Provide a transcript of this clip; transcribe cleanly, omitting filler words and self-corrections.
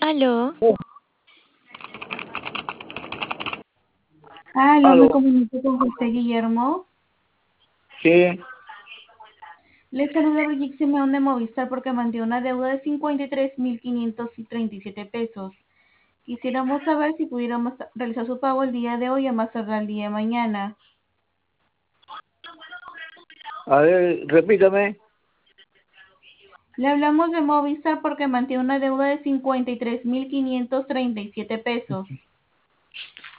Aló, Aló, me Aló, comunico con José Guillermo. sí, Le saluda Brigitte Simeón de Movistar porque mandé una deuda de 53.537 pesos. Quisiéramos saber si pudiéramos realizar su pago el día de hoy a más tardar el día de mañana. a ver, repítame. Le hablamos de Movistar porque mantiene una deuda de 53.537 pesos.